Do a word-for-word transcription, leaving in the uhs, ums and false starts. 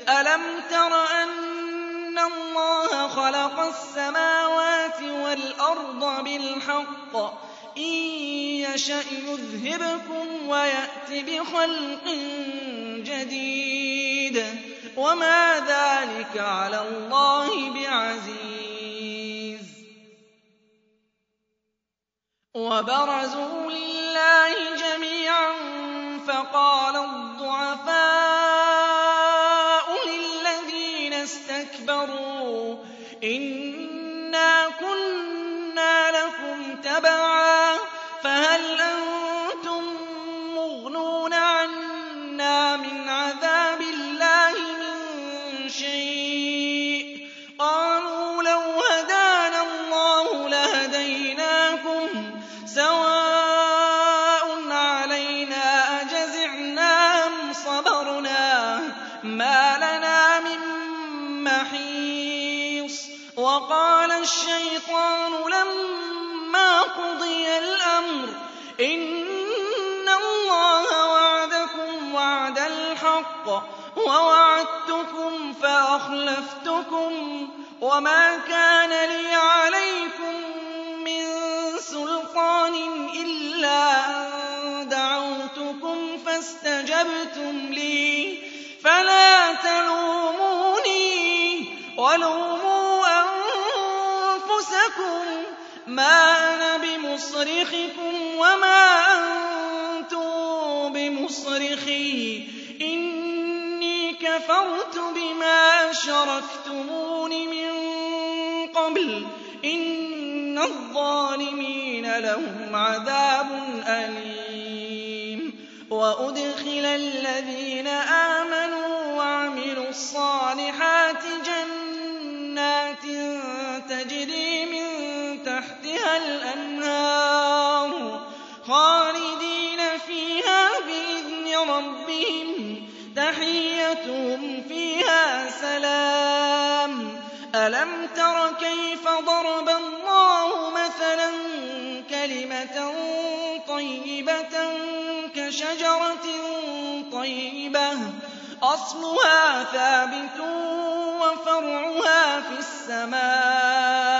أَلَمْ تَرَ أَنَّ اللَّهَ خَلَقَ السَّمَاوَاتِ وَالْأَرْضَ بِالْحَقِّ ۚ إِن يَشَأْ يُذْهِبْكُمْ وَيَأْتِ بِخَلْقٍ جَدِيدٍ ۚ وَمَا ذَٰلِكَ عَلَى اللَّهِ بِعَزِيزٍ. وَبَرَزُوا لِلَّهِ جَمِيعًا فَقَالَ الضُّعَفَاءُ لِلَّذِينَ اسْتَكْبَرُوا إِنَّا كُنَّا لَكُمْ تَبَعًا فَهَلْ أَنتُم مُّغْنُونَ عَنَّا مِنْ عَذَابِ اللَّهِ مِن شَيْءٍ ۚ قَالُوا لَوْ هَدَانَا اللَّهُ لَهَدَيْنَاكُمْ سَوَاءٌ عَلَيْنَا أَجَزِعْنَا أَمْ صَبَرْنَا مَا لَنَا مِن مَّحِيصٍ. وَقَالَ الشَّيْطَانُ لَمَّا قُضِيَ الْأَمْرُ إِنَّ اللَّهَ وَعَدَكُمْ وَعْدَ الْحَقِّ وَوَعَدتُّكُمْ فَأَخْلَفْتُكُمْ وَمَا كَانَ لِيَ عَلَيْكُم مِّن سُلْطَانٍ إِلَّا أَن دَعَوْتُكُمْ فَاسْتَجَبْتُمْ لِي ۖ فَلَا تَلُومُونِي وَلُومُوا أَنفُسَكُم ۖ مَّا أَنَا بِمُصْرِخِكُمْ وَمَا أَنتُم بِمُصْرِخِيَّ ۖ إِنِّي كَفَرْتُ بِمَا أَشْرَكْتُمُونِ مِن قَبْلُ ۗ إِنَّ الظَّالِمِينَ لَهُمْ عَذَابٌ أَلِيمٌ. وَأُدْخِلَ الَّذِينَ آمَنُوا وَعَمِلُوا الصَّالِحَاتِ جَنَّاتٍ تَجْرِي مِن تَحْتِهَا الْأَنْهَارُ خَالِدِينَ فِيهَا بِإِذْنِ رَبِّهِمْ تَحِيَّتُهُمْ فِيهَا سَلَامٌ. أَلَمْ تَرَ كَيْفَ ضَرَبَ اللَّهُ مَثَلًا كَلِمَةً طَيِّبَةً كَشَجَرَةٍ طَيِّبَةٍ أَصْلُهَا ثَابِتٌ وَفَرْعُهَا فِي السَّمَاءِ